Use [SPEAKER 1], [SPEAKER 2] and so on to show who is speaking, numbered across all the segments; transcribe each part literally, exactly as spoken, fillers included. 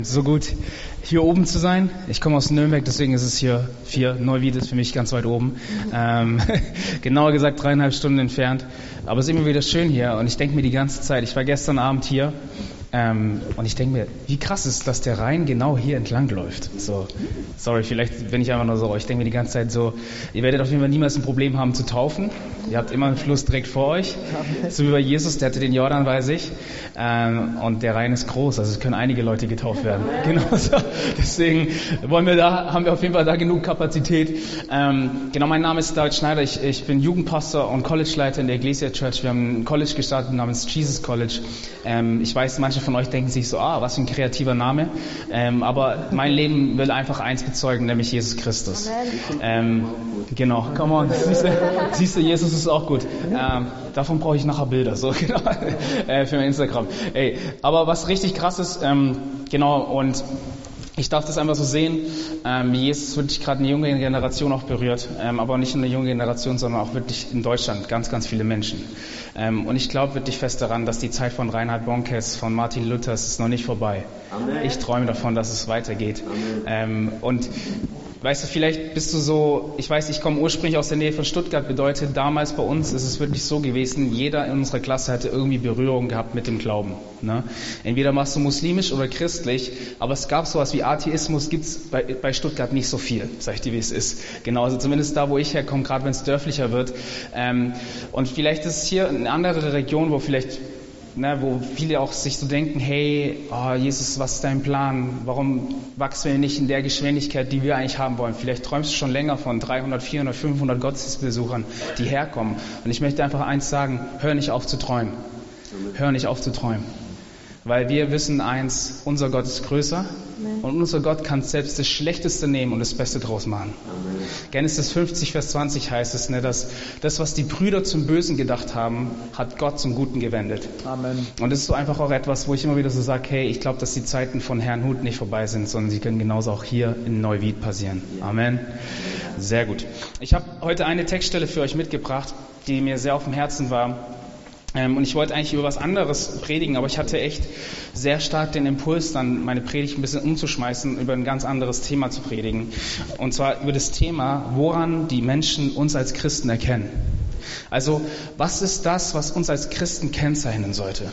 [SPEAKER 1] So gut, hier oben zu sein. Ich komme aus Nürnberg, deswegen ist es hier vier. Neuwied ist für mich ganz weit oben. Ähm, genauer gesagt dreieinhalb Stunden entfernt. Aber es ist immer wieder schön hier und ich denke mir die ganze Zeit, ich war gestern Abend hier ähm, und ich denke mir, wie krass ist, dass der Rhein genau hier entlang läuft. So, sorry, vielleicht bin ich einfach nur so, ich denke mir die ganze Zeit so, ihr werdet auf jeden Fall niemals ein Problem haben zu taufen. Ihr habt immer einen Fluss direkt vor euch. So wie bei Jesus, der hatte den Jordan bei sich. Ähm, und der Rhein ist groß, also es können einige Leute getauft werden. Genau so. Deswegen wollen wir da, haben wir auf jeden Fall da genug Kapazität. Ähm, genau, mein Name ist David Schneider. Ich, ich bin Jugendpastor und Collegeleiter in der Ecclesia Church. Wir haben ein College gestartet namens Jesus College. Ähm, ich weiß, manche von euch denken sich so, ah, was für ein kreativer Name. Ähm, aber mein Leben will einfach eins bezeugen, nämlich Jesus Christus. Ähm, genau, come on. Siehst du, siehst du, Jesus ist auch gut. Ähm, davon brauche ich nachher Bilder, so genau, äh, für mein Instagram. Ey, aber was richtig krass ist, ähm, genau, und ich darf das einfach so sehen, ähm, wie Jesus wirklich gerade eine junge Generation auch berührt, ähm, aber nicht nur eine junge Generation, sondern auch wirklich in Deutschland ganz, ganz viele Menschen. Ähm, und ich glaube wirklich fest daran, dass die Zeit von Reinhard Bonnke, von Martin Luther ist noch nicht vorbei. Amen. Ich träume davon, dass es weitergeht. Ähm, und weißt du, vielleicht bist du so, ich weiß, ich komme ursprünglich aus der Nähe von Stuttgart, bedeutet, damals bei uns ist es wirklich so gewesen, jeder in unserer Klasse hatte irgendwie Berührung gehabt mit dem Glauben. Ne? Entweder machst du muslimisch oder christlich, aber es gab sowas wie Atheismus, gibt's bei, bei Stuttgart nicht so viel, sag ich dir, wie es ist. Genau, also zumindest da, wo ich herkomme, gerade wenn es dörflicher wird. Ähm, und vielleicht ist es hier eine andere Region, wo vielleicht Ne, wo viele auch sich so denken, hey, oh Jesus, was ist dein Plan? Warum wachsen wir nicht in der Geschwindigkeit, die wir eigentlich haben wollen? Vielleicht träumst du schon länger von dreihundert, vierhundert, fünfhundert Gottesdienstbesuchern, die herkommen. Und ich möchte einfach eins sagen, hör nicht auf zu träumen. Hör nicht auf zu träumen. Weil wir wissen eins, unser Gott ist größer Amen. Und unser Gott kann selbst das Schlechteste nehmen und das Beste draus machen. Amen. Genesis fünfzig, Vers zwanzig heißt es, ne, dass das, was die Brüder zum Bösen gedacht haben, hat Gott zum Guten gewendet. Amen. Und das ist so einfach auch etwas, wo ich immer wieder so sage, hey, ich glaube, dass die Zeiten von Herrn Hut nicht vorbei sind, sondern sie können genauso auch hier in Neuwied passieren. Amen. Sehr gut. Ich habe heute eine Textstelle für euch mitgebracht, die mir sehr auf dem Herzen war. Ähm, und ich wollte eigentlich über was anderes predigen, aber ich hatte echt sehr stark den Impuls, dann meine Predigt ein bisschen umzuschmeißen, über ein ganz anderes Thema zu predigen. Und zwar über das Thema, woran die Menschen uns als Christen erkennen. Also, was ist das, was uns als Christen kennzeichnen sollte?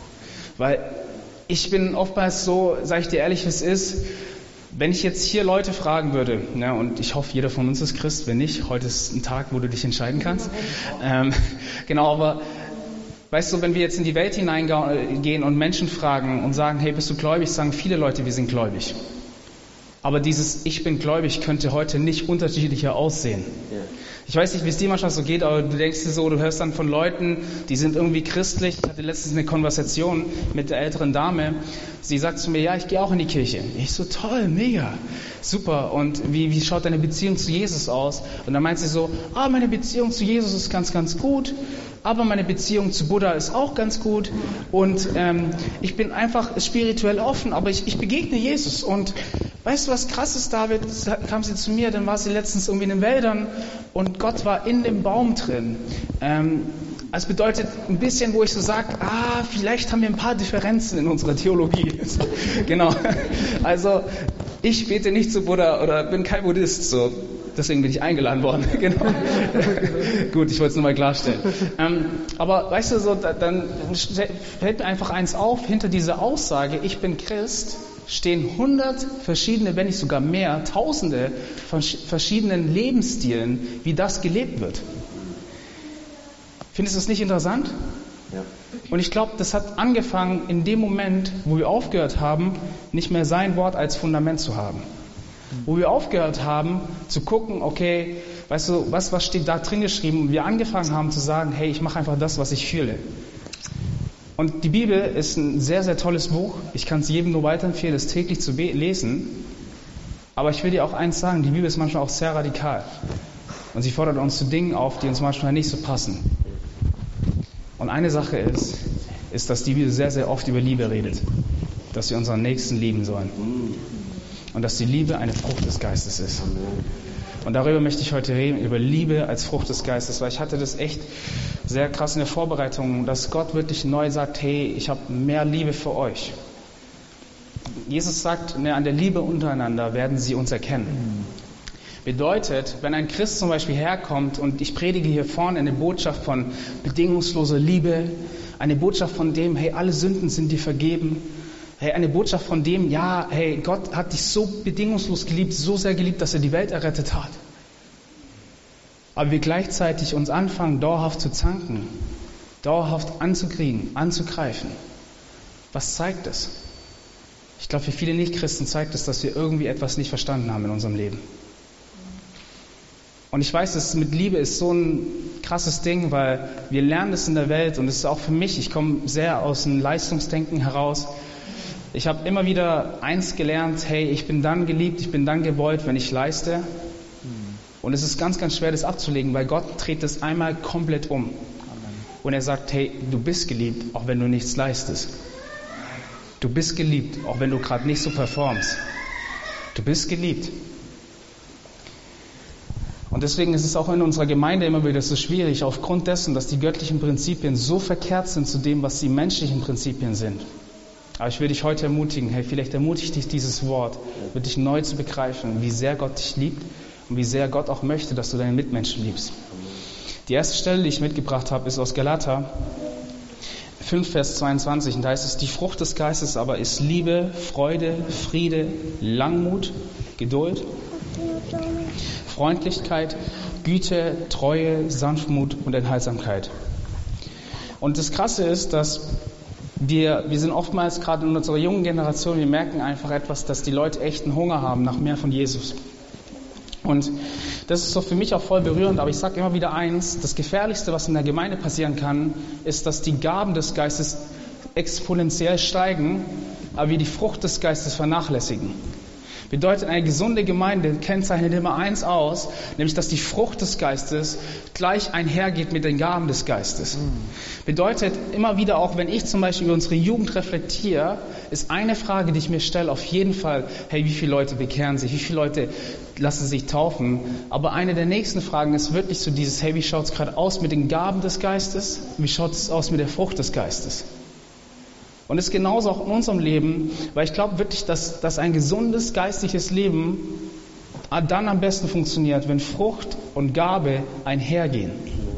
[SPEAKER 1] Weil ich bin oftmals so, sage ich dir ehrlich, wie es ist, wenn ich jetzt hier Leute fragen würde, ne, und ich hoffe, jeder von uns ist Christ, wenn nicht, heute ist ein Tag, wo du dich entscheiden kannst. Ähm, genau, aber weißt du, wenn wir jetzt in die Welt hineingehen und Menschen fragen und sagen, hey, bist du gläubig, sagen viele Leute, wir sind gläubig. Aber dieses Ich bin gläubig könnte heute nicht unterschiedlicher aussehen. Ja. Ich weiß nicht, wie es dir manchmal so geht, aber du denkst dir so, du hörst dann von Leuten, die sind irgendwie christlich. Ich hatte letztens eine Konversation mit der älteren Dame. Sie sagt zu mir, ja, ich gehe auch in die Kirche. Ich so, toll, mega, super. Und wie, wie schaut deine Beziehung zu Jesus aus? Und dann meint sie so, ah, meine Beziehung zu Jesus ist ganz, ganz gut. Aber meine Beziehung zu Buddha ist auch ganz gut und ähm, ich bin einfach spirituell offen, aber ich, ich begegne Jesus. Und weißt du, was krass ist, David? Da kam sie zu mir, dann war sie letztens irgendwie in den Wäldern und Gott war in dem Baum drin. Ähm, das bedeutet ein bisschen, wo ich so sage, ah, vielleicht haben wir ein paar Differenzen in unserer Theologie. Genau. Also ich bete nicht zu Buddha oder bin kein Buddhist, so. Deswegen bin ich eingeladen worden. Genau. Gut, ich wollte es nur mal klarstellen. Ähm, aber weißt du, so, da, dann fällt mir einfach eins auf, hinter dieser Aussage, ich bin Christ, stehen hundert verschiedene, wenn nicht sogar mehr, tausende von verschiedenen Lebensstilen, wie das gelebt wird. Findest du das nicht interessant? Ja. Und ich glaube, das hat angefangen in dem Moment, wo wir aufgehört haben, nicht mehr sein Wort als Fundament zu haben. Wo wir aufgehört haben zu gucken, okay, weißt du, was, was steht da drin geschrieben? Und wir angefangen haben zu sagen, hey, ich mache einfach das, was ich fühle. Und die Bibel ist ein sehr, sehr tolles Buch. Ich kann es jedem nur weiterempfehlen, es täglich zu lesen. Aber ich will dir auch eins sagen, die Bibel ist manchmal auch sehr radikal. Und sie fordert uns zu Dingen auf, die uns manchmal nicht so passen. Und eine Sache ist, ist, dass die Bibel sehr, sehr oft über Liebe redet. Dass wir unseren Nächsten lieben sollen. Und dass die Liebe eine Frucht des Geistes ist. Und darüber möchte ich heute reden, über Liebe als Frucht des Geistes, weil ich hatte das echt sehr krass in der Vorbereitung, dass Gott wirklich neu sagt, hey, ich habe mehr Liebe für euch. Jesus sagt, ne, an der Liebe untereinander werden sie uns erkennen. Bedeutet, wenn ein Christ zum Beispiel herkommt und ich predige hier vorne eine Botschaft von bedingungsloser Liebe, eine Botschaft von dem, hey, alle Sünden sind dir vergeben, hey, eine Botschaft von dem, ja, hey, Gott hat dich so bedingungslos geliebt, so sehr geliebt, dass er die Welt errettet hat. Aber wir gleichzeitig uns anfangen, dauerhaft zu zanken, dauerhaft anzukriegen, anzugreifen. Was zeigt es? Ich glaube, für viele Nichtchristen zeigt es, dass wir irgendwie etwas nicht verstanden haben in unserem Leben. Und ich weiß, dass mit Liebe ist so ein krasses Ding, weil wir lernen es in der Welt und es ist auch für mich, ich komme sehr aus dem Leistungsdenken heraus. Ich habe immer wieder eins gelernt, hey, ich bin dann geliebt, ich bin dann gewollt, wenn ich leiste. Und es ist ganz, ganz schwer, das abzulegen, weil Gott dreht es einmal komplett um. Und er sagt, hey, du bist geliebt, auch wenn du nichts leistest. Du bist geliebt, auch wenn du gerade nicht so performst. Du bist geliebt. Und deswegen ist es auch in unserer Gemeinde immer wieder so schwierig, aufgrund dessen, dass die göttlichen Prinzipien so verkehrt sind zu dem, was die menschlichen Prinzipien sind. Aber ich will dich heute ermutigen, hey, vielleicht ermutigt dich dieses Wort, wird dich neu zu begreifen, wie sehr Gott dich liebt und wie sehr Gott auch möchte, dass du deine Mitmenschen liebst. Die erste Stelle, die ich mitgebracht habe, ist aus Galater fünf, Vers zweiundzwanzig. Und da heißt es, die Frucht des Geistes aber ist Liebe, Freude, Friede, Langmut, Geduld, Freundlichkeit, Güte, Treue, Sanftmut und Enthaltsamkeit. Und das Krasse ist, dass wir, wir sind oftmals gerade in unserer jungen Generation, wir merken einfach etwas, dass die Leute echt einen Hunger haben nach mehr von Jesus. Und das ist so für mich auch voll berührend, aber ich sage immer wieder eins, das Gefährlichste, was in der Gemeinde passieren kann, ist, dass die Gaben des Geistes exponentiell steigen, aber wir die Frucht des Geistes vernachlässigen. Bedeutet, eine gesunde Gemeinde kennzeichnet immer eins aus, nämlich, dass die Frucht des Geistes gleich einhergeht mit den Gaben des Geistes. Bedeutet, immer wieder auch, wenn ich zum Beispiel über unsere Jugend reflektiere, ist eine Frage, die ich mir stelle, auf jeden Fall, hey, wie viele Leute bekehren sich, wie viele Leute lassen sich taufen? Aber eine der nächsten Fragen ist wirklich so dieses, hey, wie schaut es gerade aus mit den Gaben des Geistes? Wie schaut es aus mit der Frucht des Geistes? Und es ist genauso auch in unserem Leben, weil ich glaube wirklich, dass, dass ein gesundes geistliches Leben dann am besten funktioniert, wenn Frucht und Gabe einhergehen.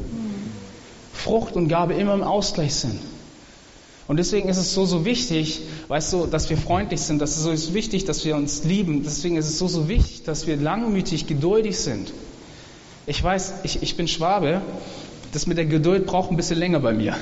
[SPEAKER 1] Frucht und Gabe immer im Ausgleich sind. Und deswegen ist es so, so wichtig, weißt du, dass wir freundlich sind, das ist so wichtig, dass wir uns lieben, deswegen ist es so, so wichtig, dass wir langmütig, geduldig sind. Ich weiß, ich, ich bin Schwabe, das mit der Geduld braucht ein bisschen länger bei mir.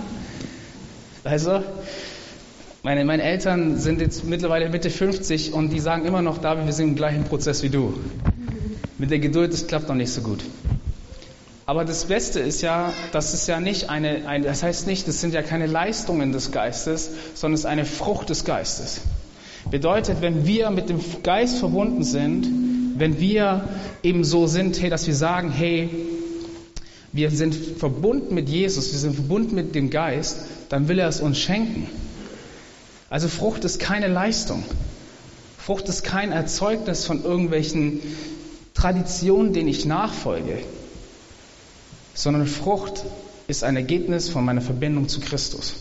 [SPEAKER 1] Weißt du? Meine, meine Eltern sind jetzt mittlerweile Mitte fünfzig und die sagen immer noch, David, wir sind im gleichen Prozess wie du. Mit der Geduld, das klappt noch nicht so gut. Aber das Beste ist ja, das ist ja nicht eine, eine, das heißt nicht, das sind ja keine Leistungen des Geistes, sondern es ist eine Frucht des Geistes. Bedeutet, wenn wir mit dem Geist verbunden sind, wenn wir eben so sind, hey, dass wir sagen, hey, wir sind verbunden mit Jesus, wir sind verbunden mit dem Geist, dann will er es uns schenken. Also Frucht ist keine Leistung. Frucht ist kein Erzeugnis von irgendwelchen Traditionen, denen ich nachfolge, sondern Frucht ist ein Ergebnis von meiner Verbindung zu Christus.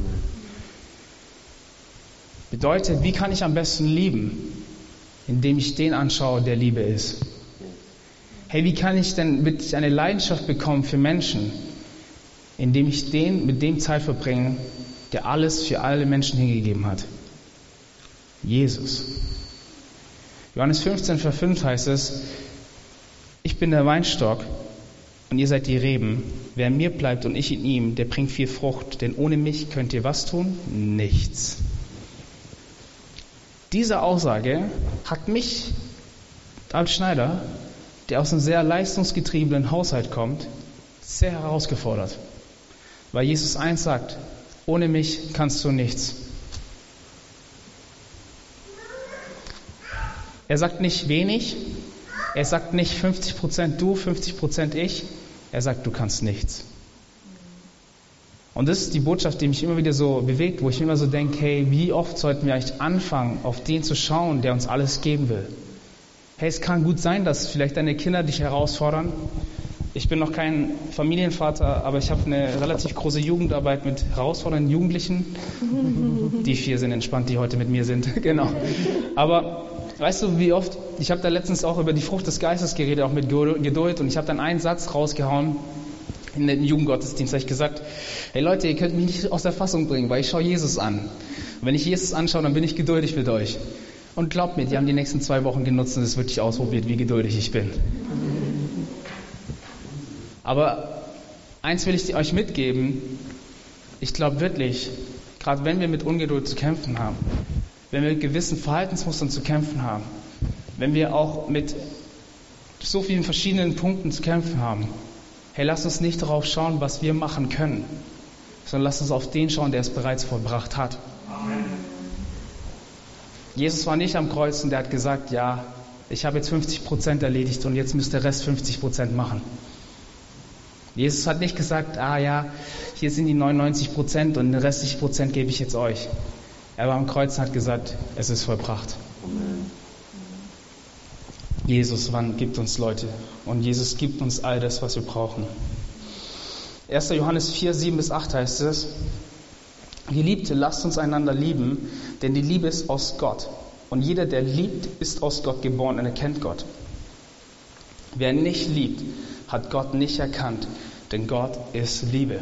[SPEAKER 1] Bedeutet, wie kann ich am besten lieben? Indem ich den anschaue, der Liebe ist. Hey, wie kann ich denn wirklich eine Leidenschaft bekommen für Menschen? Indem ich den, mit dem Zeit verbringe, der alles für alle Menschen hingegeben hat. Jesus. Johannes fünfzehn, Vers fünf heißt es, ich bin der Weinstock und ihr seid die Reben. Wer in mir bleibt und ich in ihm, der bringt viel Frucht, denn ohne mich könnt ihr was tun? Nichts. Diese Aussage hat mich, David Schneider, der aus einem sehr leistungsgetriebenen Haushalt kommt, sehr herausgefordert. Weil Jesus eins sagt, ohne mich kannst du nichts. Er sagt nicht wenig, er sagt nicht fünfzig Prozent du, fünfzig Prozent ich, er sagt, du kannst nichts. Und das ist die Botschaft, die mich immer wieder so bewegt, wo ich immer so denke, hey, wie oft sollten wir eigentlich anfangen, auf den zu schauen, der uns alles geben will. Hey, es kann gut sein, dass vielleicht deine Kinder dich herausfordern, Ich bin noch kein Familienvater, aber ich habe eine relativ große Jugendarbeit mit herausfordernden Jugendlichen. Die vier sind entspannt, die heute mit mir sind. Genau. Aber weißt du, wie oft, ich habe da letztens auch über die Frucht des Geistes geredet, auch mit Geduld. Und ich habe dann einen Satz rausgehauen in den Jugendgottesdienst. Da habe ich gesagt, hey Leute, ihr könnt mich nicht aus der Fassung bringen, weil ich schaue Jesus an. Und wenn ich Jesus anschaue, dann bin ich geduldig mit euch. Und glaubt mir, die haben die nächsten zwei Wochen genutzt und es wirklich ausprobiert, wie geduldig ich bin. Aber eins will ich euch mitgeben, ich glaube wirklich, gerade wenn wir mit Ungeduld zu kämpfen haben, wenn wir mit gewissen Verhaltensmustern zu kämpfen haben, wenn wir auch mit so vielen verschiedenen Punkten zu kämpfen haben, hey, lasst uns nicht darauf schauen, was wir machen können, sondern lasst uns auf den schauen, der es bereits vollbracht hat. Amen. Jesus war nicht am Kreuz und der hat gesagt, ja, ich habe jetzt fünfzig Prozent erledigt und jetzt müsst der Rest fünfzig Prozent machen. Jesus hat nicht gesagt, ah ja, hier sind die neunundneunzig Prozent und den restlichen Prozent gebe ich jetzt euch. Er war am Kreuz und hat gesagt, es ist vollbracht. Amen. Jesus, wann gibt uns Leute? Und Jesus gibt uns all das, was wir brauchen. erster Johannes vier, sieben bis acht heißt es, Geliebte, lasst uns einander lieben, denn die Liebe ist aus Gott. Und jeder, der liebt, ist aus Gott geboren und erkennt Gott. Wer nicht liebt, hat Gott nicht erkannt, denn Gott ist Liebe.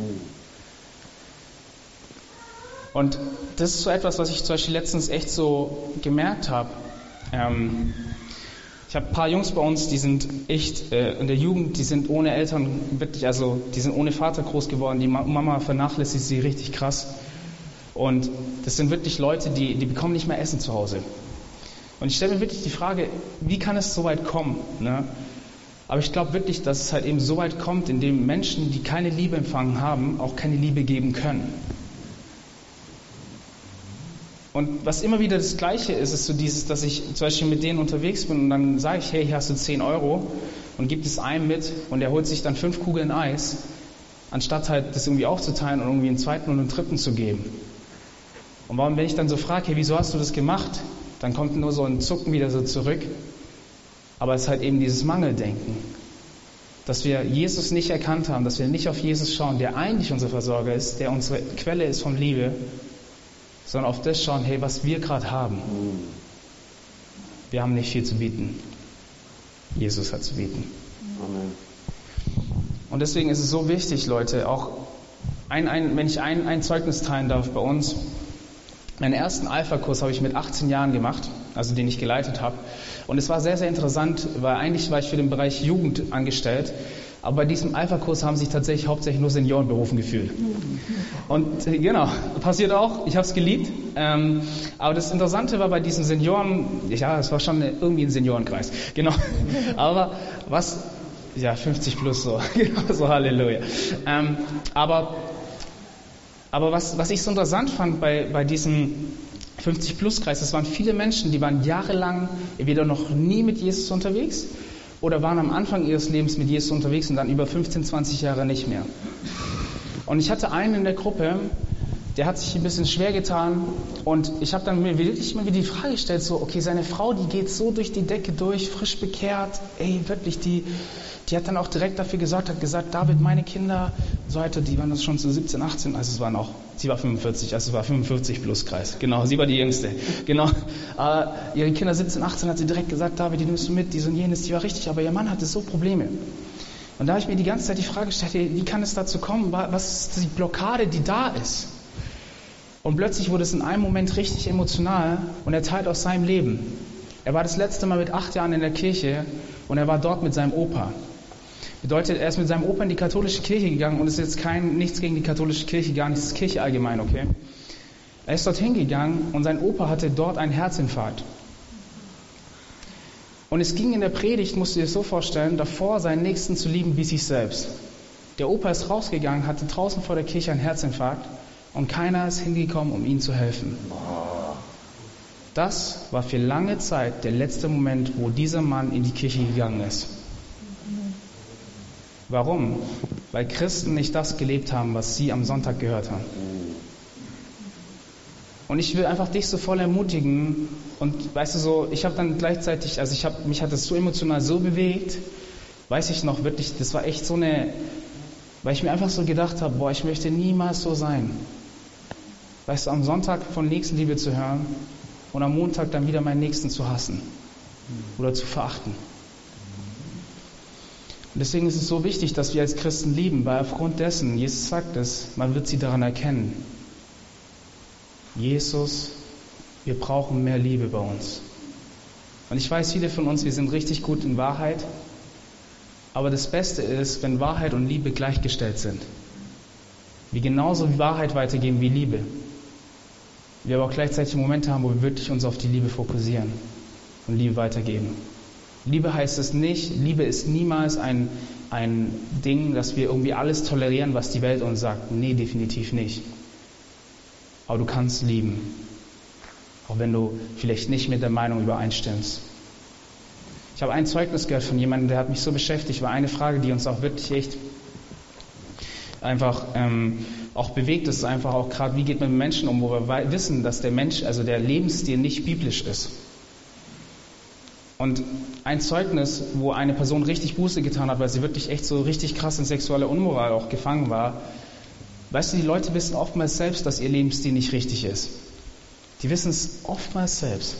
[SPEAKER 1] Und das ist so etwas, was ich zum Beispiel letztens echt so gemerkt habe. Ähm, ich habe ein paar Jungs bei uns, die sind echt äh, in der Jugend, die sind ohne Eltern, wirklich, also die sind ohne Vater groß geworden. Die Mama vernachlässigt sie richtig krass. Und das sind wirklich Leute, die, die bekommen nicht mehr Essen zu Hause. Und ich stelle mir wirklich die Frage, wie kann es so weit kommen? Ne? Aber ich glaube wirklich, dass es halt eben so weit kommt, indem Menschen, die keine Liebe empfangen haben, auch keine Liebe geben können. Und was immer wieder das Gleiche ist, ist so dieses, dass ich zum Beispiel mit denen unterwegs bin und dann sage ich, hey, hier hast du zehn Euro und gib es einem mit und der holt sich dann fünf Kugeln Eis, anstatt halt das irgendwie aufzuteilen und irgendwie einen zweiten und einen dritten zu geben. Und warum, wenn ich dann so frage, hey, wieso hast du das gemacht? Dann kommt nur so ein Zucken wieder so zurück. Aber es ist halt eben dieses Mangeldenken, dass wir Jesus nicht erkannt haben, dass wir nicht auf Jesus schauen, der eigentlich unser Versorger ist, der unsere Quelle ist von Liebe, sondern auf das schauen, hey, was wir gerade haben. Wir haben nicht viel zu bieten. Jesus hat zu bieten. Amen. Und deswegen ist es so wichtig, Leute, auch ein, ein, wenn ich ein, ein Zeugnis teilen darf bei uns. Meinen ersten Alpha-Kurs habe ich mit achtzehn Jahren gemacht, also den ich geleitet habe. Und es war sehr, sehr interessant, weil eigentlich war ich für den Bereich Jugend angestellt. Aber bei diesem Alpha-Kurs haben sich tatsächlich hauptsächlich nur Senioren berufen gefühlt. Und äh, genau, passiert auch, ich habe es geliebt. Ähm, aber das Interessante war bei diesen Senioren, ja, es war schon eine, irgendwie ein Seniorenkreis, genau. Aber was, ja, fünfzig plus so, genau, so Halleluja. Ähm, aber aber was, was ich so interessant fand bei, bei diesem fünfzig plus Kreis, das waren viele Menschen, die waren jahrelang entweder noch nie mit Jesus unterwegs oder waren am Anfang ihres Lebens mit Jesus unterwegs und dann über fünfzehn, zwanzig Jahre nicht mehr. Und ich hatte einen in der Gruppe, der hat sich ein bisschen schwer getan und ich habe dann mir wirklich mal wieder die Frage gestellt, so, okay, seine Frau, die geht so durch die Decke durch, frisch bekehrt, ey, wirklich, die, die hat dann auch direkt dafür gesorgt, hat gesagt, David, meine Kinder, so weiter, die waren das schon so siebzehn, achtzehn, also es waren auch, sie war fünfundvierzig, also es war fünfundvierzig plus Kreis, genau, sie war die Jüngste, genau, äh, ihre Kinder siebzehn, achtzehn, hat sie direkt gesagt, David, die nimmst du mit, dies und jenes, die war richtig, aber ihr Mann hatte so Probleme. Und da habe ich mir die ganze Zeit die Frage gestellt, wie kann es dazu kommen, was ist die Blockade, die da ist? Und plötzlich wurde es in einem Moment richtig emotional und er teilt aus seinem Leben. Er war das letzte Mal mit acht Jahren in der Kirche und er war dort mit seinem Opa. Bedeutet, er ist mit seinem Opa in die katholische Kirche gegangen und es ist jetzt kein, nichts gegen die katholische Kirche, gar nichts, Kirche allgemein, okay? Er ist dorthin gegangen und sein Opa hatte dort einen Herzinfarkt. Und es ging in der Predigt, musst du dir das so vorstellen, davor seinen Nächsten zu lieben wie sich selbst. Der Opa ist rausgegangen, hatte draußen vor der Kirche einen Herzinfarkt und keiner ist hingekommen, um ihm zu helfen. Das war für lange Zeit der letzte Moment, wo dieser Mann in die Kirche gegangen ist. Warum? Weil Christen nicht das gelebt haben, was sie am Sonntag gehört haben. Und ich will einfach dich so voll ermutigen und weißt du so, ich habe dann gleichzeitig, also ich habe mich hat das so emotional so bewegt, weiß ich noch wirklich, das war echt so eine, weil ich mir einfach so gedacht habe, boah, ich möchte niemals so sein. Weißt du, am Sonntag von Nächstenliebe zu hören und am Montag dann wieder meinen Nächsten zu hassen oder zu verachten. Und deswegen ist es so wichtig, dass wir als Christen lieben, weil aufgrund dessen, Jesus sagt es, man wird sie daran erkennen. Jesus, wir brauchen mehr Liebe bei uns. Und ich weiß, viele von uns, wir sind richtig gut in Wahrheit, aber das Beste ist, wenn Wahrheit und Liebe gleichgestellt sind. Wir genauso wie Wahrheit weitergeben wie Liebe. Wir aber auch gleichzeitig Momente haben, wo wir wirklich uns auf die Liebe fokussieren und Liebe weitergeben. Liebe heißt es nicht, Liebe ist niemals ein, ein Ding, dass wir irgendwie alles tolerieren, was die Welt uns sagt. Nee, definitiv nicht. Aber du kannst lieben. Auch wenn du vielleicht nicht mit der Meinung übereinstimmst. Ich habe ein Zeugnis gehört von jemandem, der hat mich so beschäftigt, war eine Frage, die uns auch wirklich echt einfach ähm, auch bewegt ist, einfach auch gerade, wie geht man mit Menschen um, wo wir wissen, dass der Mensch, also der Lebensstil nicht biblisch ist. Und ein Zeugnis, wo eine Person richtig Buße getan hat, weil sie wirklich echt so richtig krass in sexueller Unmoral auch gefangen war. Weißt du, die Leute wissen oftmals selbst, dass ihr Lebensstil nicht richtig ist. Die wissen es oftmals selbst.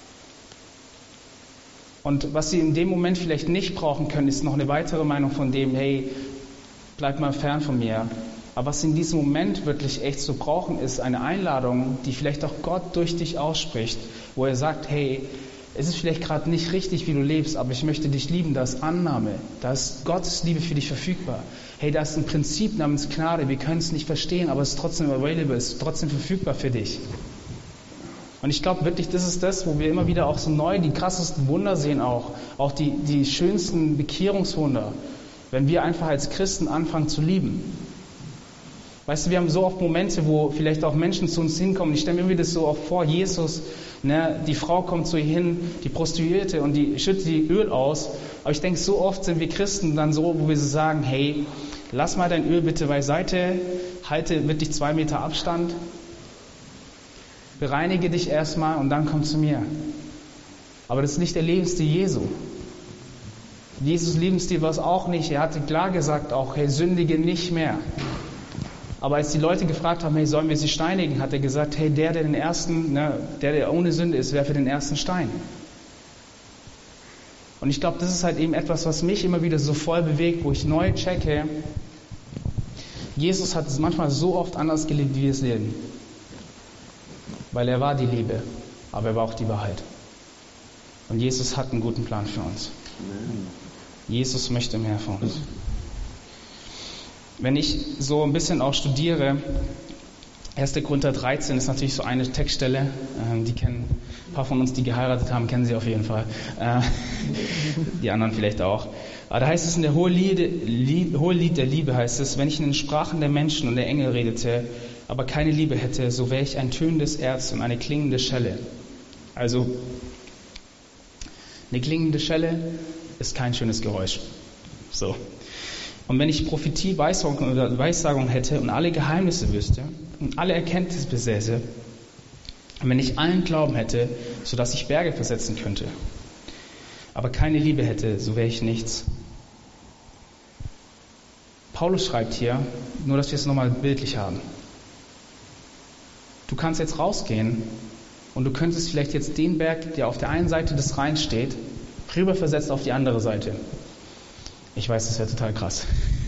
[SPEAKER 1] Und was sie in dem Moment vielleicht nicht brauchen können, ist noch eine weitere Meinung von dem, hey, bleib mal fern von mir. Aber was sie in diesem Moment wirklich echt so brauchen, ist eine Einladung, die vielleicht auch Gott durch dich ausspricht, wo er sagt, hey, es ist vielleicht gerade nicht richtig, wie du lebst, aber ich möchte dich lieben, da ist Annahme, da ist Gottes Liebe für dich verfügbar. Hey, da ist ein Prinzip namens Gnade, wir können es nicht verstehen, aber es ist trotzdem available, es ist trotzdem verfügbar für dich. Und ich glaube wirklich, das ist das, wo wir immer wieder auch so neu die krassesten Wunder sehen auch, auch die, die schönsten Bekehrungswunder, wenn wir einfach als Christen anfangen zu lieben. Weißt du, wir haben so oft Momente, wo vielleicht auch Menschen zu uns hinkommen. Ich stelle mir das so oft vor, Jesus, ne, die Frau kommt zu ihr hin, die Prostituierte, und die schüttet die Öl aus. Aber ich denke, so oft sind wir Christen dann so, wo wir so sagen, hey, lass mal dein Öl bitte beiseite, halte wirklich zwei Meter Abstand, bereinige dich erstmal und dann komm zu mir. Aber das ist nicht der Lebensstil Jesu. Jesus' Lebensstil war es auch nicht. Er hatte klar gesagt auch, hey, sündige nicht mehr. Aber als die Leute gefragt haben, hey, sollen wir sie steinigen, hat er gesagt, hey, der, der den ersten, ne, der, der ohne Sünde ist, werfe den ersten Stein. Und ich glaube, das ist halt eben etwas, was mich immer wieder so voll bewegt, wo ich neu checke, Jesus hat es manchmal so oft anders gelebt, wie wir es leben. Weil er war die Liebe, aber er war auch die Wahrheit. Und Jesus hat einen guten Plan für uns. Jesus möchte mehr von uns. Wenn ich so ein bisschen auch studiere, erster Korinther dreizehn ist natürlich so eine Textstelle, äh, die kennen ein paar von uns, die geheiratet haben, kennen sie auf jeden Fall. Äh, die anderen vielleicht auch. Aber da heißt es in der Hohelied, Lied, Hohelied der Liebe, heißt es, wenn ich in den Sprachen der Menschen und der Engel redete, aber keine Liebe hätte, so wäre ich ein tönendes Erz und eine klingende Schelle. Also, eine klingende Schelle ist kein schönes Geräusch. So. Und wenn ich Prophetie, Weissagung oder Weissagung hätte und alle Geheimnisse wüsste und alle Erkenntnis besäße, und wenn ich allen Glauben hätte, sodass ich Berge versetzen könnte, aber keine Liebe hätte, so wäre ich nichts. Paulus schreibt hier, nur dass wir es nochmal bildlich haben. Du kannst jetzt rausgehen und du könntest vielleicht jetzt den Berg, der auf der einen Seite des Rheins steht, rüber versetzt auf die andere Seite. Ich weiß, das wäre total krass.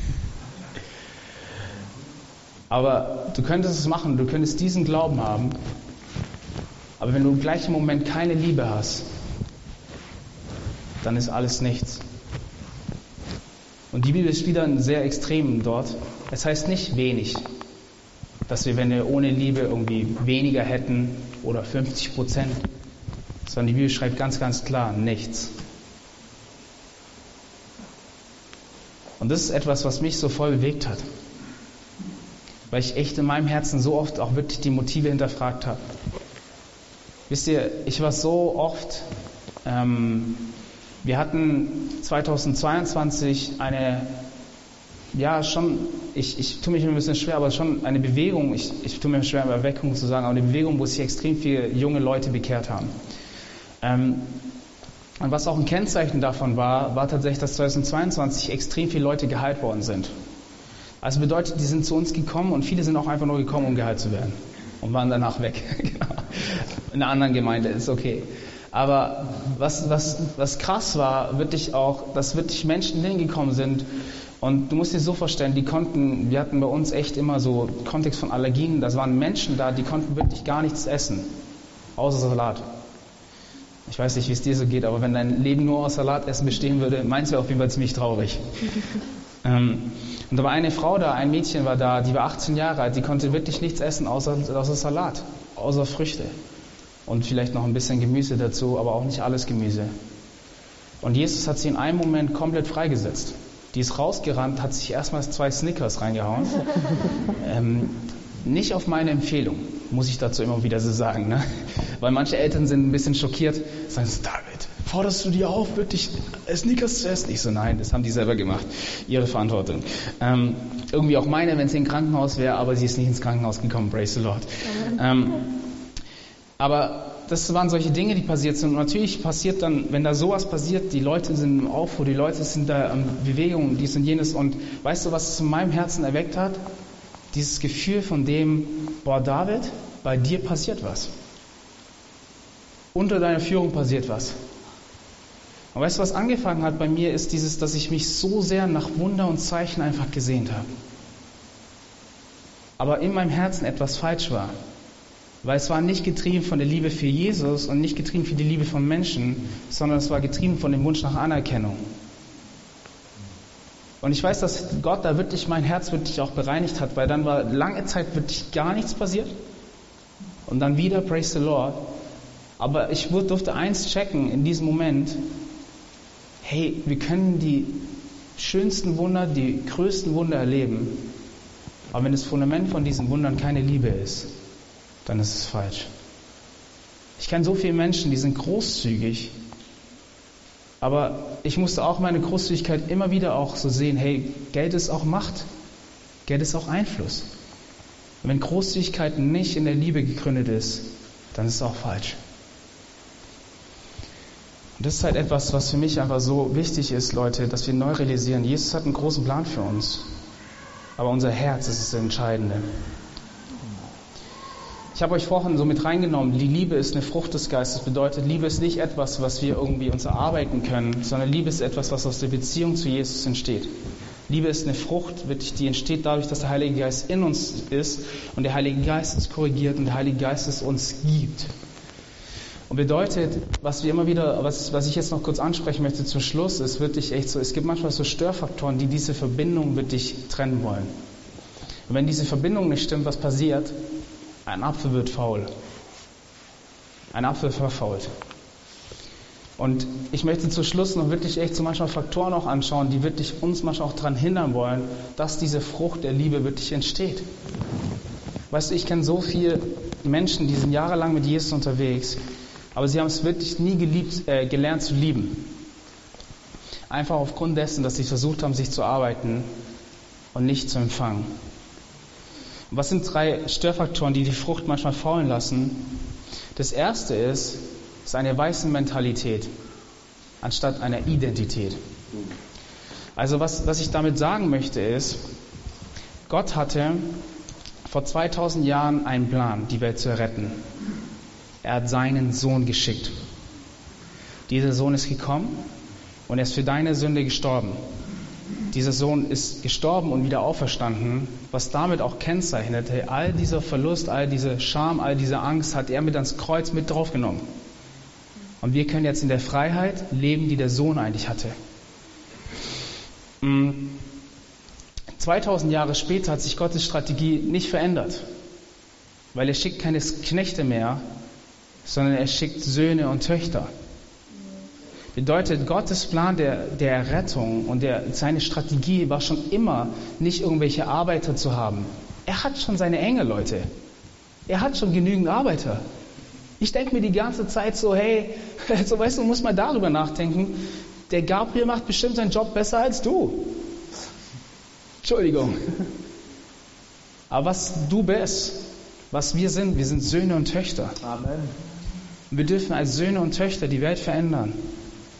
[SPEAKER 1] Aber du könntest es machen, du könntest diesen Glauben haben, aber wenn du im gleichen Moment keine Liebe hast, dann ist alles nichts. Und die Bibel ist wieder sehr extrem dort. Es heißt nicht wenig, dass wir, wenn wir ohne Liebe irgendwie weniger hätten oder fünfzig Prozent, sondern die Bibel schreibt ganz, ganz klar, nichts. Und das ist etwas, was mich so voll bewegt hat. Weil ich echt in meinem Herzen so oft auch wirklich die Motive hinterfragt habe. Wisst ihr, ich war so oft, ähm, wir hatten zweitausendzweiundzwanzig eine, ja schon, ich, ich tue mich ein bisschen schwer, aber schon eine Bewegung, ich, ich tue mir schwer, Erweckung zu sagen, aber eine Bewegung, wo sich extrem viele junge Leute bekehrt haben. Ähm, Und was auch ein Kennzeichen davon war, war tatsächlich, dass zweitausendzweiundzwanzig extrem viele Leute geheilt worden sind. Also bedeutet, die sind zu uns gekommen und viele sind auch einfach nur gekommen, um geheilt zu werden. Und waren danach weg. Genau. In einer anderen Gemeinde ist okay. Aber was, was, was krass war, wirklich auch, dass wirklich Menschen hingekommen sind. Und du musst dir so vorstellen, die konnten, wir hatten bei uns echt immer so Kontext von Allergien, das waren Menschen da, die konnten wirklich gar nichts essen, außer Salat. Ich weiß nicht, wie es dir so geht, aber wenn dein Leben nur aus Salatessen bestehen würde, meins wäre auf jeden Fall ziemlich traurig. ähm, und da war eine Frau da, ein Mädchen war da, die war achtzehn Jahre alt, die konnte wirklich nichts essen, außer, außer Salat, außer Früchte. Und vielleicht noch ein bisschen Gemüse dazu, aber auch nicht alles Gemüse. Und Jesus hat sie in einem Moment komplett freigesetzt. Die ist rausgerannt, hat sich erstmal zwei Snickers reingehauen. ähm, nicht auf meine Empfehlung, muss ich dazu immer wieder so sagen. Ne? Weil manche Eltern sind ein bisschen schockiert, sagen so, David, forderst du die auf, wirklich Snickers zu essen? Ich so, nein, das haben die selber gemacht. Ihre Verantwortung. Ähm, irgendwie auch meine, wenn sie im Krankenhaus wäre, aber sie ist nicht ins Krankenhaus gekommen, praise the Lord. Ähm, aber das waren solche Dinge, die passiert sind. Und natürlich passiert dann, wenn da sowas passiert, die Leute sind im Aufruhr, die Leute sind da in Bewegung, dies und jenes. Und weißt du, was es in meinem Herzen erweckt hat? Dieses Gefühl von dem, boah David, bei dir passiert was. Unter deiner Führung passiert was. Und weißt du, was angefangen hat bei mir, ist dieses, dass ich mich so sehr nach Wunder und Zeichen einfach gesehnt habe. Aber in meinem Herzen etwas falsch war. Weil es war nicht getrieben von der Liebe für Jesus und nicht getrieben für die Liebe von Menschen, sondern es war getrieben von dem Wunsch nach Anerkennung. Und ich weiß, dass Gott da wirklich mein Herz wirklich auch bereinigt hat, weil dann war lange Zeit wirklich gar nichts passiert. Und dann wieder, praise the Lord. Aber ich durfte eins checken in diesem Moment. Hey, wir können die schönsten Wunder, die größten Wunder erleben. Aber wenn das Fundament von diesen Wundern keine Liebe ist, dann ist es falsch. Ich kenne so viele Menschen, die sind großzügig, aber ich musste auch meine Großzügigkeit immer wieder auch so sehen, hey, Geld ist auch Macht, Geld ist auch Einfluss. Und wenn Großzügigkeit nicht in der Liebe gegründet ist, dann ist es auch falsch. Und das ist halt etwas, was für mich einfach so wichtig ist, Leute, dass wir neu realisieren, Jesus hat einen großen Plan für uns, aber unser Herz ist das Entscheidende. Ich habe euch vorhin so mit reingenommen, die Liebe ist eine Frucht des Geistes. Bedeutet, Liebe ist nicht etwas, was wir irgendwie uns erarbeiten können, sondern Liebe ist etwas, was aus der Beziehung zu Jesus entsteht. Liebe ist eine Frucht, die entsteht dadurch, dass der Heilige Geist in uns ist und der Heilige Geist uns korrigiert und der Heilige Geist es uns gibt. Und bedeutet, was wir immer wieder, was, was ich jetzt noch kurz ansprechen möchte zum Schluss, ist wirklich echt so, es gibt manchmal so Störfaktoren, die diese Verbindung wirklich trennen wollen. Und wenn diese Verbindung nicht stimmt, was passiert? Ein Apfel wird faul. Ein Apfel verfault. Und ich möchte zum Schluss noch wirklich echt so manchmal Faktoren auch anschauen, die wirklich uns manchmal auch daran hindern wollen, dass diese Frucht der Liebe wirklich entsteht. Weißt du, ich kenne so viele Menschen, die sind jahrelang mit Jesus unterwegs, aber sie haben es wirklich nie geliebt, äh, gelernt zu lieben. Einfach aufgrund dessen, dass sie versucht haben, sich zu arbeiten und nicht zu empfangen. Und was sind drei Störfaktoren, die die Frucht manchmal faulen lassen? Das erste ist, ist eine weiße Mentalität anstatt einer Identität. Also was, was ich damit sagen möchte ist, Gott hatte vor zweitausend Jahren einen Plan, die Welt zu retten. Er hat seinen Sohn geschickt. Dieser Sohn ist gekommen und er ist für deine Sünde gestorben. Dieser Sohn ist gestorben und wieder auferstanden, was damit auch kennzeichnet, hey, all dieser Verlust, all diese Scham, all diese Angst hat er mit ans Kreuz mit draufgenommen. Und wir können jetzt in der Freiheit leben, die der Sohn eigentlich hatte. zweitausend Jahre später hat sich Gottes Strategie nicht verändert, weil er schickt keine Knechte mehr, sondern er schickt Söhne und Töchter. Bedeutet, Gottes Plan der, der Errettung und der, seine Strategie war schon immer, nicht irgendwelche Arbeiter zu haben. Er hat schon seine Engel, Leute. Er hat schon genügend Arbeiter. Ich denke mir die ganze Zeit so, hey, so weißt du, muss mal darüber nachdenken, der Gabriel macht bestimmt seinen Job besser als du. Entschuldigung. Aber was du bist, was wir sind, wir sind Söhne und Töchter.
[SPEAKER 2] Amen.
[SPEAKER 1] Wir dürfen als Söhne und Töchter die Welt verändern.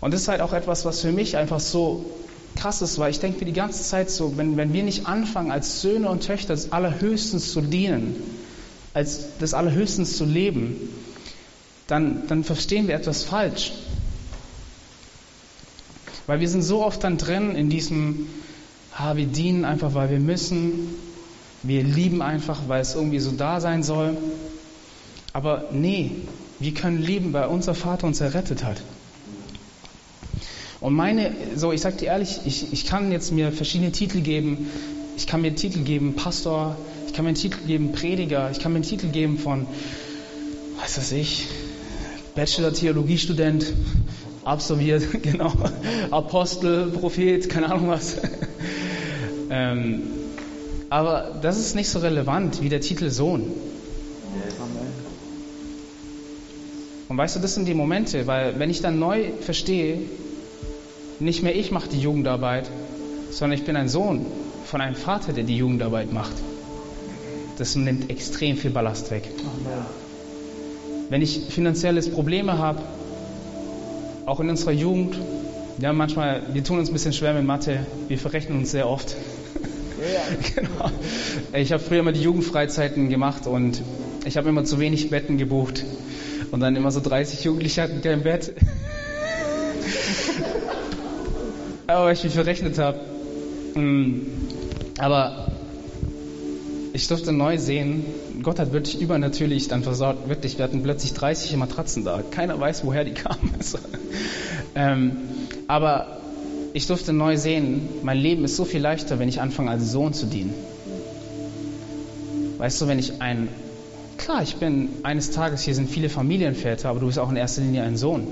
[SPEAKER 1] Und das ist halt auch etwas, was für mich einfach so krass ist, weil ich denke mir die ganze Zeit so, wenn, wenn wir nicht anfangen, als Söhne und Töchter des Allerhöchstens zu dienen, als des Allerhöchstens zu leben, dann, dann verstehen wir etwas falsch. Weil wir sind so oft dann drin in diesem, ah, wir dienen einfach, weil wir müssen, wir lieben einfach, weil es irgendwie so da sein soll. Aber nee, wir können lieben, weil unser Vater uns errettet hat. Und meine, so ich sag dir ehrlich, ich, ich kann jetzt mir verschiedene Titel geben. Ich kann mir Titel geben, Pastor, ich kann mir einen Titel geben, Prediger, ich kann mir einen Titel geben von, was weiß ich, Bachelor-Theologiestudent, absolviert, genau, Apostel, Prophet, keine Ahnung was. ähm, aber das ist nicht so relevant wie der Titel Sohn. Und weißt du, das sind die Momente, weil wenn ich dann neu verstehe, nicht mehr ich mache die Jugendarbeit, sondern ich bin ein Sohn von einem Vater, der die Jugendarbeit macht. Das nimmt extrem viel Ballast weg. Wenn ich finanzielles Probleme habe, auch in unserer Jugend, ja manchmal, wir tun uns ein bisschen schwer mit Mathe, wir verrechnen uns sehr oft. Ja. Genau. Ich habe früher immer die Jugendfreizeiten gemacht und ich habe immer zu wenig Betten gebucht und dann immer so dreißig Jugendliche hatten kein Bett. Aber weil ich mich verrechnet habe. Aber ich durfte neu sehen, Gott hat wirklich übernatürlich dann versorgt. Wirklich, wir hatten plötzlich dreißig Matratzen da. Keiner weiß, woher die kamen. ähm, aber ich durfte neu sehen, mein Leben ist so viel leichter, wenn ich anfange, als Sohn zu dienen. Weißt du, wenn ich ein... Klar, ich bin eines Tages, hier sind viele Familienväter, aber du bist auch in erster Linie ein Sohn.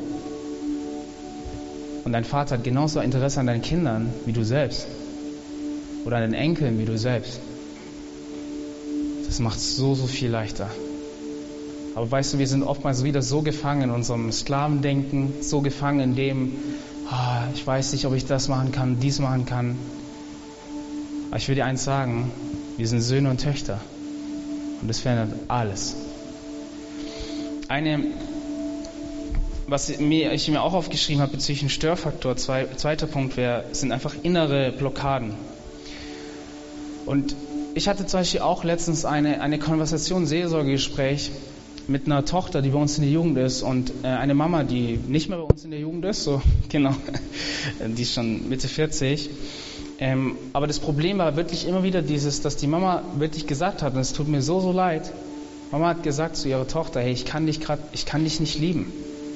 [SPEAKER 1] Und dein Vater hat genauso Interesse an deinen Kindern wie du selbst. Oder an den Enkeln wie du selbst. Das macht es so, so viel leichter. Aber weißt du, wir sind oftmals wieder so gefangen in unserem Sklavendenken, so gefangen in dem, oh, ich weiß nicht, ob ich das machen kann, dies machen kann. Aber ich will dir eins sagen, wir sind Söhne und Töchter. Und das verändert alles. Eine, was mir, ich mir auch aufgeschrieben habe bezüglich dem Störfaktor, zwei, zweiter Punkt wäre, sind einfach innere Blockaden. Und ich hatte zum Beispiel auch letztens eine, eine Konversation, Seelsorgegespräch mit einer Tochter, die bei uns in der Jugend ist und äh, eine Mama, die nicht mehr bei uns in der Jugend ist, so genau, die ist schon Mitte vierzig. Ähm, aber das Problem war wirklich immer wieder dieses, dass die Mama wirklich gesagt hat, und es tut mir so, so leid, Mama hat gesagt zu ihrer Tochter, hey, ich kann dich grad, ich kann dich nicht lieben.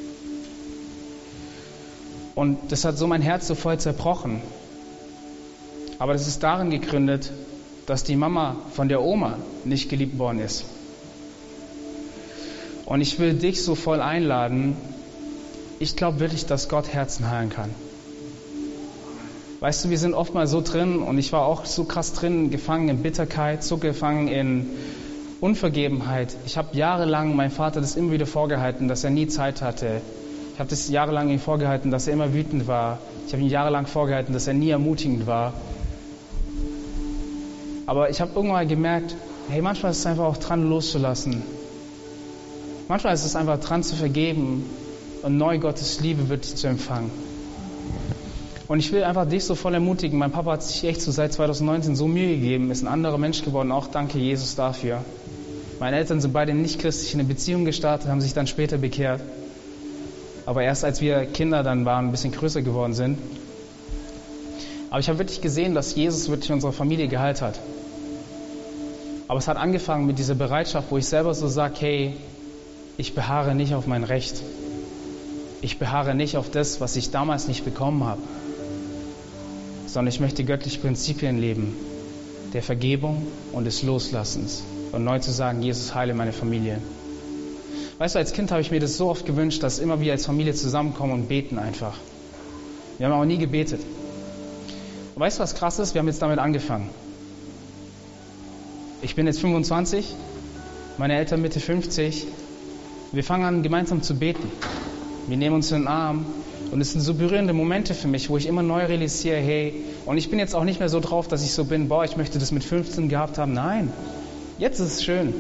[SPEAKER 1] Und das hat so mein Herz so voll zerbrochen. Aber das ist darin gegründet, dass die Mama von der Oma nicht geliebt worden ist. Und ich will dich so voll einladen, ich glaube wirklich, dass Gott Herzen heilen kann. Weißt du, wir sind oft mal so drin, und ich war auch so krass drin, gefangen in Bitterkeit, so gefangen in Unvergebenheit. Ich habe jahrelang meinem Vater das immer wieder vorgehalten, dass er nie Zeit hatte. Ich habe das jahrelang ihm vorgehalten, dass er immer wütend war. Ich habe ihm jahrelang vorgehalten, dass er nie ermutigend war. Aber ich habe irgendwann mal gemerkt, hey, manchmal ist es einfach auch dran, loszulassen. Manchmal ist es einfach dran zu vergeben und neu Gottes Liebe wirklich zu empfangen. Und ich will einfach dich so voll ermutigen. Mein Papa hat sich echt so seit zwanzig neunzehn so Mühe gegeben, ist ein anderer Mensch geworden. Auch danke Jesus dafür. Meine Eltern sind beide nicht christlich in eine Beziehung gestartet, haben sich dann später bekehrt. Aber erst als wir Kinder dann waren, ein bisschen größer geworden sind. Aber ich habe wirklich gesehen, dass Jesus wirklich unsere Familie geheilt hat. Aber es hat angefangen mit dieser Bereitschaft, wo ich selber so sage, hey, ich beharre nicht auf mein Recht. Ich beharre nicht auf das, was ich damals nicht bekommen habe. Sondern ich möchte göttliche Prinzipien leben. Der Vergebung und des Loslassens. Und neu zu sagen, Jesus, heile meine Familie. Weißt du, als Kind habe ich mir das so oft gewünscht, dass immer wir als Familie zusammenkommen und beten einfach. Wir haben auch nie gebetet. Und weißt du, was krass ist? Wir haben jetzt damit angefangen. Ich bin jetzt fünfundzwanzig, meine Eltern Mitte fünfzig. Wir fangen an, gemeinsam zu beten. Wir nehmen uns in den Arm. Und es sind so berührende Momente für mich, wo ich immer neu realisiere, hey, und ich bin jetzt auch nicht mehr so drauf, dass ich so bin, boah, ich möchte das mit fünfzehn gehabt haben. Nein, jetzt ist es schön.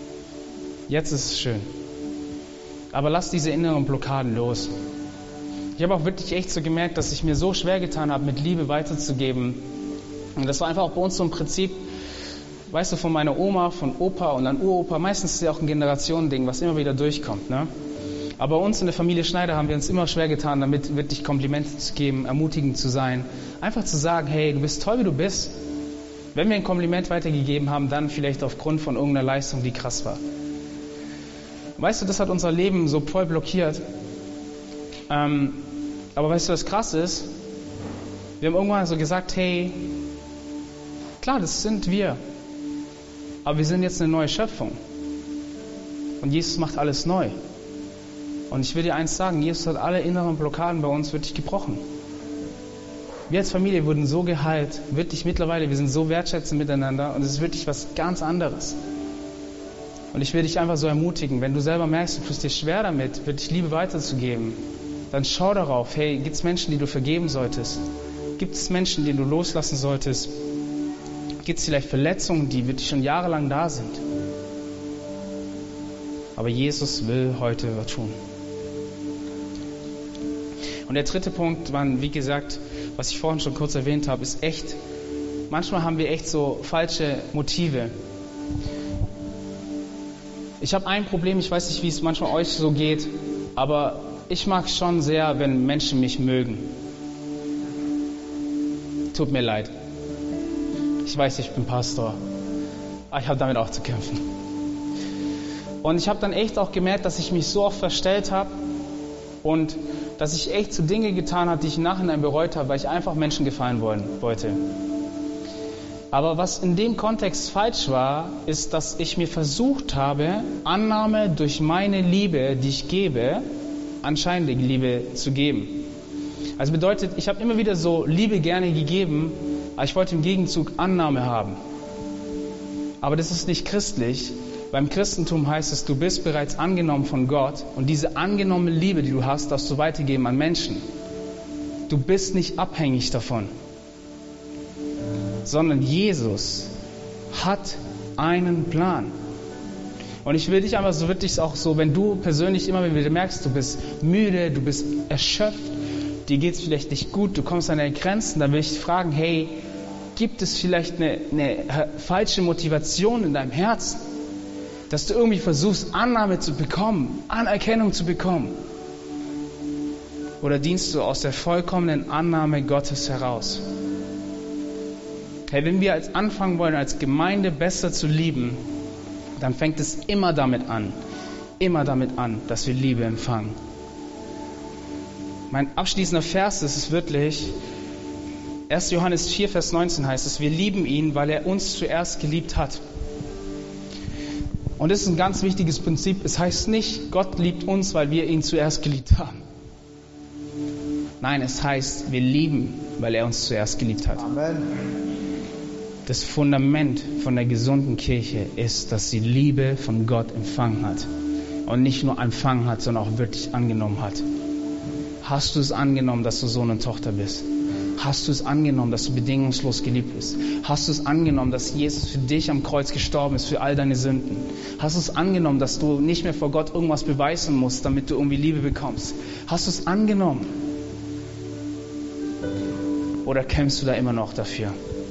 [SPEAKER 1] Jetzt ist es schön. Aber lass diese inneren Blockaden los. ich habe auch wirklich echt so gemerkt, dass ich mir so schwer getan habe, mit Liebe weiterzugeben. Und das war einfach auch bei uns so ein Prinzip, weißt du, von meiner Oma, von Opa und dann Uropa. Meistens ist es ja auch ein Generationending, was immer wieder durchkommt, ne? Aber bei uns in der Familie Schneider haben wir uns immer schwer getan, damit wirklich Komplimente zu geben, ermutigend zu sein. Einfach zu sagen, hey, du bist toll, wie du bist. Wenn wir ein Kompliment weitergegeben haben, dann vielleicht aufgrund von irgendeiner Leistung, die krass war. Weißt du, das hat unser Leben so voll blockiert. Ähm, aber weißt du, was krass ist? Wir haben irgendwann so gesagt, hey, klar, das sind wir. Aber wir sind jetzt eine neue Schöpfung. Und Jesus macht alles neu. Und ich will dir eins sagen, Jesus hat alle inneren Blockaden bei uns wirklich gebrochen. Wir als Familie wurden so geheilt, wirklich mittlerweile, wir sind so wertschätzend miteinander und es ist wirklich was ganz anderes. Und ich will dich einfach so ermutigen, wenn du selber merkst, du tust dir schwer damit, wirklich Liebe weiterzugeben, dann schau darauf, hey, gibt es Menschen, die du vergeben solltest? Gibt es Menschen, die du loslassen solltest? Gibt es vielleicht Verletzungen, die wirklich schon jahrelang da sind? Aber Jesus will heute was tun. Und der dritte Punkt, war, wie gesagt, was ich vorhin schon kurz erwähnt habe, ist echt, manchmal haben wir echt so falsche Motive. Ich habe ein Problem, ich weiß nicht, wie es manchmal euch so geht, aber ich mag schon sehr, wenn Menschen mich mögen. Tut mir leid. Ich weiß, ich bin Pastor, aber ich habe damit auch zu kämpfen. Und ich habe dann echt auch gemerkt, dass ich mich so oft verstellt habe und dass ich echt so Dinge getan habe, die ich im Nachhinein bereut habe, weil ich einfach Menschen gefallen wollen, wollte. Aber was in dem Kontext falsch war, ist, dass ich mir versucht habe, Annahme durch meine Liebe, die ich gebe, anscheinend Liebe zu geben. Also bedeutet, ich habe immer wieder so Liebe gerne gegeben, aber ich wollte im Gegenzug Annahme haben. Aber das ist nicht christlich. Beim Christentum heißt es, du bist bereits angenommen von Gott und diese angenommene Liebe, die du hast, darfst du weitergeben an Menschen. Du bist nicht abhängig davon, sondern Jesus hat einen Plan. Und ich will dich einfach so wirklich auch so, wenn du persönlich immer wieder merkst, du bist müde, du bist erschöpft, dir geht es vielleicht nicht gut, du kommst an deine Grenzen, dann will ich dich fragen, hey, gibt es vielleicht eine, eine falsche Motivation in deinem Herzen? Dass du irgendwie versuchst, Annahme zu bekommen, Anerkennung zu bekommen. Oder dienst du aus der vollkommenen Annahme Gottes heraus? Hey, wenn wir als anfangen wollen, als Gemeinde besser zu lieben, dann fängt es immer damit an, immer damit an, dass wir Liebe empfangen. Mein abschließender Vers ist es wirklich, erster Johannes vier, Vers neunzehn heißt es, wir lieben ihn, weil er uns zuerst geliebt hat. Und das ist ein ganz wichtiges Prinzip. Es heißt nicht, Gott liebt uns, weil wir ihn zuerst geliebt haben. Nein, es heißt, wir lieben, weil er uns zuerst geliebt hat. Amen. Das Fundament von der gesunden Kirche ist, dass sie Liebe von Gott empfangen hat. Und nicht nur empfangen hat, sondern auch wirklich angenommen hat. Hast du es angenommen, dass du Sohn und Tochter bist? Hast du es angenommen, dass du bedingungslos geliebt bist? Hast du es angenommen, dass Jesus für dich am Kreuz gestorben ist, für all deine Sünden? Hast du es angenommen, dass du nicht mehr vor Gott irgendwas beweisen musst, damit du irgendwie Liebe bekommst? Hast du es angenommen? Oder kämpfst du da immer noch dafür?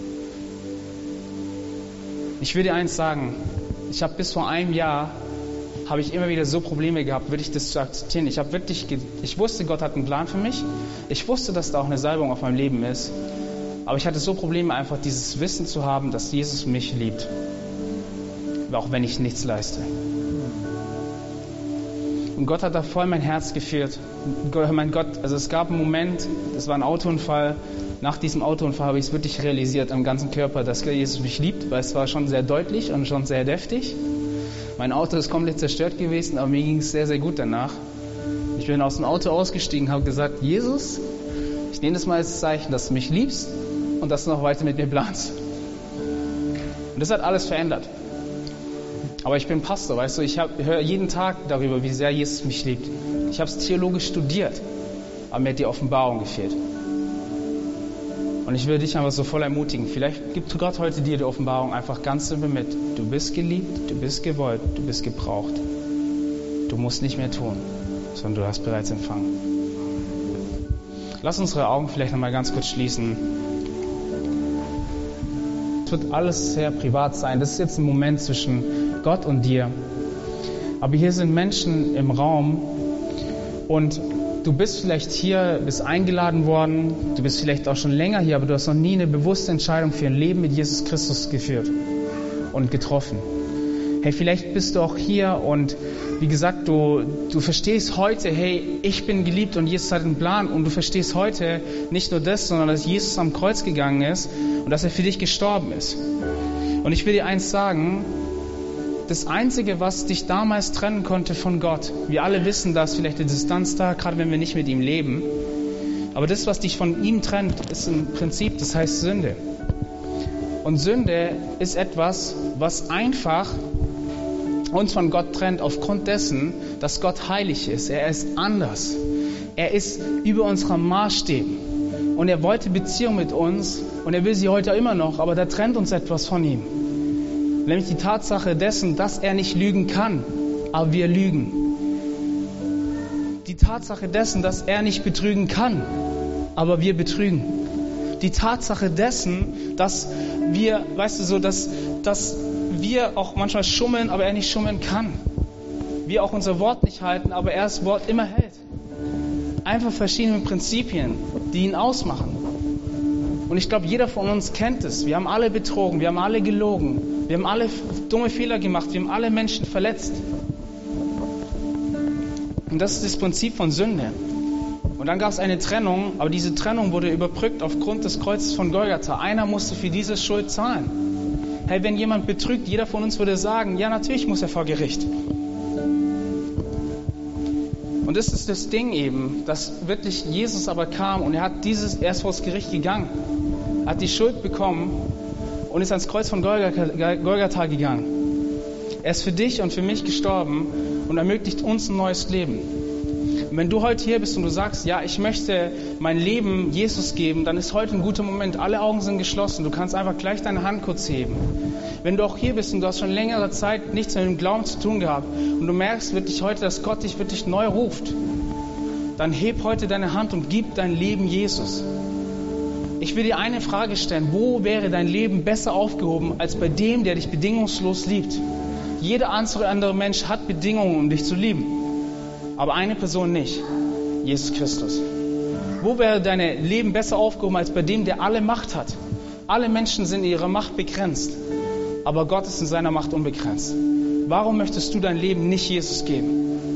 [SPEAKER 1] Ich will dir eins sagen, ich habe bis vor einem Jahr habe ich immer wieder so Probleme gehabt, wirklich das zu akzeptieren. Ich habe wirklich, ich wusste, Gott hat einen Plan für mich. Ich wusste, dass da auch eine Salbung auf meinem Leben ist. Aber ich hatte so Probleme, einfach dieses Wissen zu haben, dass Jesus mich liebt. Auch wenn ich nichts leiste. Und Gott hat da voll mein Herz geführt. Mein Gott, also es gab einen Moment, das war ein Autounfall. Nach diesem Autounfall habe ich es wirklich realisiert am ganzen Körper, dass Jesus mich liebt, weil es war schon sehr deutlich und schon sehr deftig. Mein Auto ist komplett zerstört gewesen, aber mir ging es sehr, sehr gut danach. Ich bin aus dem Auto ausgestiegen und habe gesagt, Jesus, ich nehme das mal als Zeichen, dass du mich liebst und dass du noch weiter mit mir planst. Und das hat alles verändert. Aber ich bin Pastor, weißt du, ich höre jeden Tag darüber, wie sehr Jesus mich liebt. Ich habe es theologisch studiert, aber mir hat die Offenbarung gefehlt. Und ich will dich einfach so voll ermutigen. Vielleicht gibt Gott heute dir die Offenbarung einfach ganz simpel mit. Du bist geliebt, du bist gewollt, du bist gebraucht. Du musst nicht mehr tun, sondern du hast bereits empfangen. Lass unsere Augen vielleicht nochmal ganz kurz schließen. Es wird alles sehr privat sein. Das ist jetzt ein Moment zwischen Gott und dir. Aber hier sind Menschen im Raum und du bist vielleicht hier, bist eingeladen worden, du bist vielleicht auch schon länger hier, aber du hast noch nie eine bewusste Entscheidung für ein Leben mit Jesus Christus geführt und getroffen. Hey, vielleicht bist du auch hier und wie gesagt, du, du verstehst heute, hey, ich bin geliebt und Jesus hat einen Plan und du verstehst heute nicht nur das, sondern dass Jesus am Kreuz gegangen ist und dass er für dich gestorben ist. Und ich will dir eins sagen, das Einzige, was dich damals trennen konnte von Gott, wir alle wissen, da ist vielleicht eine Distanz da, gerade wenn wir nicht mit ihm leben, aber das, was dich von ihm trennt, ist im Prinzip, das heißt Sünde. Und Sünde ist etwas, was einfach uns von Gott trennt aufgrund dessen, dass Gott heilig ist. Er ist anders. Er ist über unseren Maßstäben. Und er wollte Beziehung mit uns und er will sie heute immer noch, aber da trennt uns etwas von ihm. Nämlich die Tatsache dessen, dass er nicht lügen kann, aber wir lügen. Die Tatsache dessen, dass er nicht betrügen kann, aber wir betrügen. Die Tatsache dessen, dass wir, weißt du so, dass, dass wir auch manchmal schummeln, aber er nicht schummeln kann. Wir auch unser Wort nicht halten, aber er das Wort immer hält. Einfach verschiedene Prinzipien, die ihn ausmachen. Und ich glaube, jeder von uns kennt es. Wir haben alle betrogen, wir haben alle gelogen, wir haben alle dumme Fehler gemacht, wir haben alle Menschen verletzt. Und das ist das Prinzip von Sünde. Und dann gab es eine Trennung, aber diese Trennung wurde überbrückt aufgrund des Kreuzes von Golgatha. Einer musste für diese Schuld zahlen. Hey, wenn jemand betrügt, jeder von uns würde sagen, ja, natürlich muss er vor Gericht. Und das ist das Ding eben, dass wirklich Jesus aber kam und er hat dieses erst vor das Gericht gegangen, hat die Schuld bekommen und ist ans Kreuz von Golgatha gegangen. Er ist für dich und für mich gestorben und ermöglicht uns ein neues Leben. Und wenn du heute hier bist und du sagst, ja, ich möchte mein Leben Jesus geben, dann ist heute ein guter Moment. Alle Augen sind geschlossen. Du kannst einfach gleich deine Hand kurz heben. Wenn du auch hier bist und du hast schon längere Zeit nichts mit dem Glauben zu tun gehabt und du merkst wirklich heute, dass Gott dich wirklich neu ruft, dann heb heute deine Hand und gib dein Leben Jesus. Ich will dir eine Frage stellen. Wo wäre dein Leben besser aufgehoben als bei dem, der dich bedingungslos liebt? Jeder andere Mensch hat Bedingungen, um dich zu lieben. Aber eine Person nicht. Jesus Christus. Wo wäre dein Leben besser aufgehoben als bei dem, der alle Macht hat? Alle Menschen sind in ihrer Macht begrenzt. Aber Gott ist in seiner Macht unbegrenzt. Warum möchtest du dein Leben nicht Jesus geben?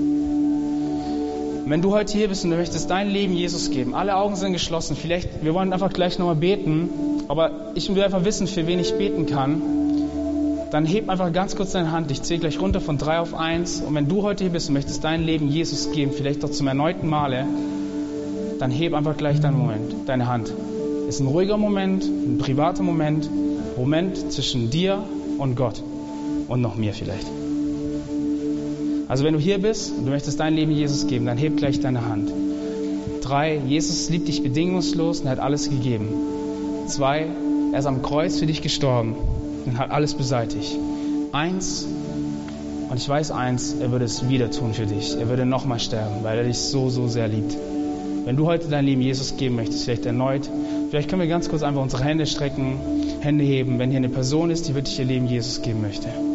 [SPEAKER 1] Wenn du heute hier bist und du möchtest dein Leben Jesus geben, alle Augen sind geschlossen, vielleicht, wir wollen einfach gleich nochmal beten, aber ich will einfach wissen, für wen ich beten kann, dann heb einfach ganz kurz deine Hand, ich zähle gleich runter von drei auf eins und wenn du heute hier bist und möchtest dein Leben Jesus geben, vielleicht auch zum erneuten Male, dann heb einfach gleich deinen Moment, deine Hand. Es ist ein ruhiger Moment, ein privater Moment, Moment zwischen dir und Gott und noch mir vielleicht. Also wenn du hier bist und du möchtest dein Leben Jesus geben, dann heb gleich deine Hand. Drei, Jesus liebt dich bedingungslos und hat alles gegeben. Zwei, er ist am Kreuz für dich gestorben und hat alles beseitigt. Eins, und ich weiß eins, er würde es wieder tun für dich. Er würde nochmal sterben, weil er dich so, so sehr liebt. Wenn du heute dein Leben Jesus geben möchtest, vielleicht erneut, vielleicht können wir ganz kurz einfach unsere Hände strecken, Hände heben, wenn hier eine Person ist, die wirklich ihr Leben Jesus geben möchte.